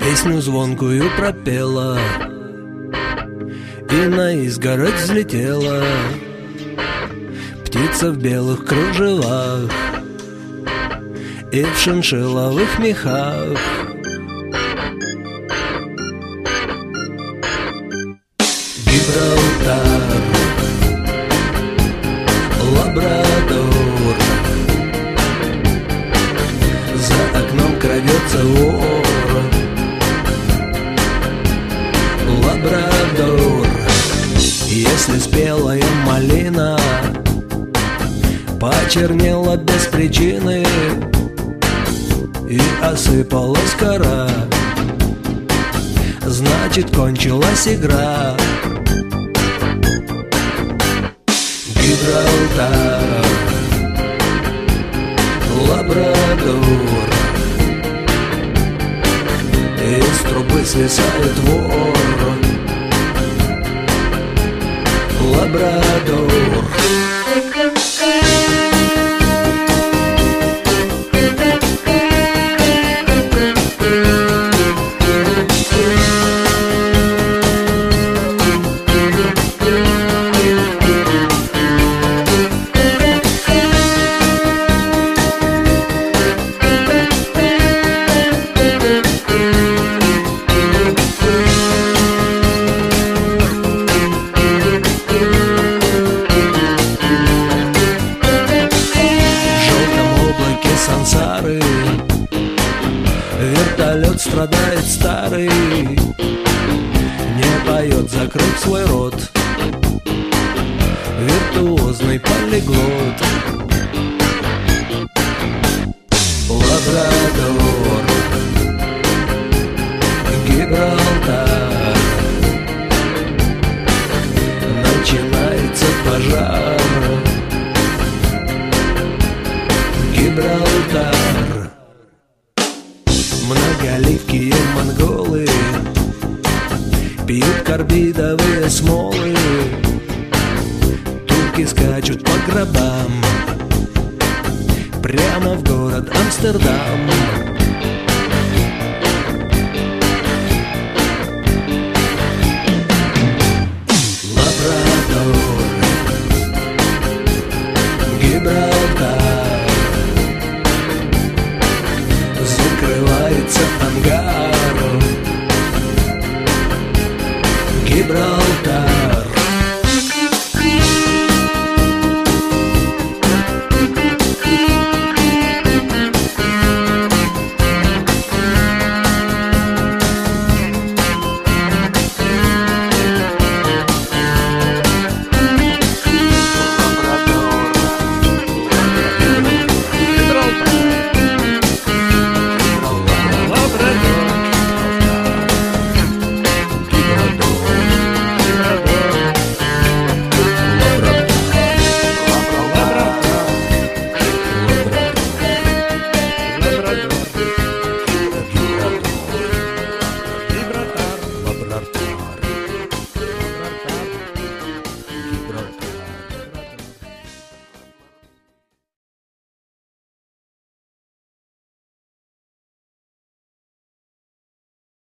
Песню звонкую пропела и на изгородь взлетела птица в белых кружевах и в шиншилловых мехах. Гибралтар, Лабрадор, за окном крадется вор. Лабрадор, если спелая малина почернела без причины и осыпалась кора, значит, кончилась игра. Гибралтар, Лабрадор, из трубы свисает вор. Лабрадор. Сансары вертолет страдает старый, не поет, закрыть свой рот, виртуозный полиглот. Лабрадор, Гибралтар, начинается пожар. Гибралтар, многоливкие монголы пьют карбидовые смолы, турки скачут по гробам прямо в город Амстердам.